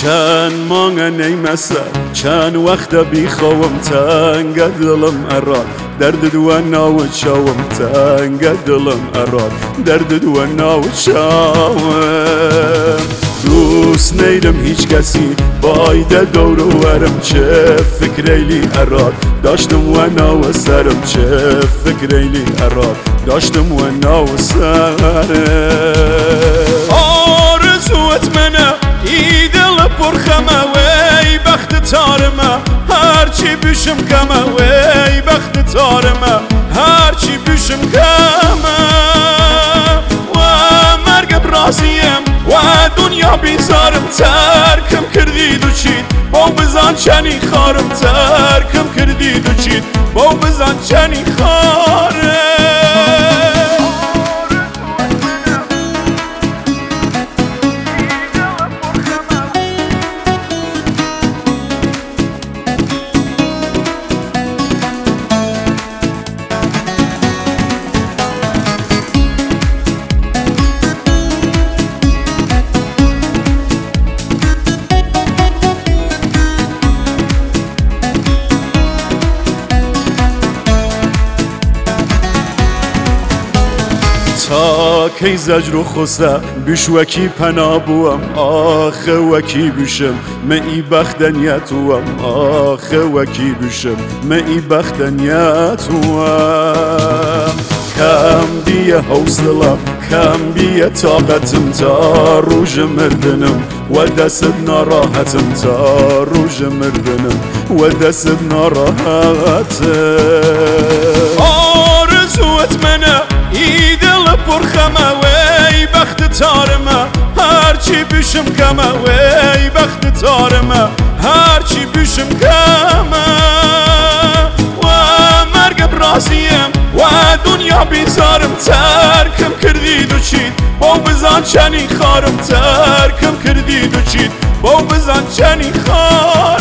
چند مانگه نیمسه چند وقت بیخوام تنگ دلم اراد درد دو ناو چاوم تنگ دلم اراد درد دو ناو چاوم دوست نیدم هیچ کسی بایده دور و ورم چه فکریلی اراد داشتم و ناو سرم چه فکریلی اراد داشتم و ناو سرم آرزوت منه ای دل پرخمه وی بخت تارمه هرچی بشم کمه وی بخت تارمه هرچی بشم کمه و مرگ برازیم و دنیا بیزارم ترکم کردید و چید با بزن چنی خارم ترکم کردید و چید با بزن چنی خارم تا کی زجر و خسته بیش وکی پنا بوم آخه وکی بشم من ای بختنیتوم آخه وکی بشم من ای بختنیتوم کم بیه حوصله کم بیه طاقتم تا روز مردنم و دست ناراحتم تا روز مردنم و دست ناراحتم آرزوت منه ای دل پرخمه وی بخت تارمه هرچی بشم کمه وی بخت تارمه هرچی بشم کمه و مرگ برازیم و دنیا بیزارم ترکم کردید و چید با بزن چنی خارم ترکم کردید و چید با بزن چنی خارم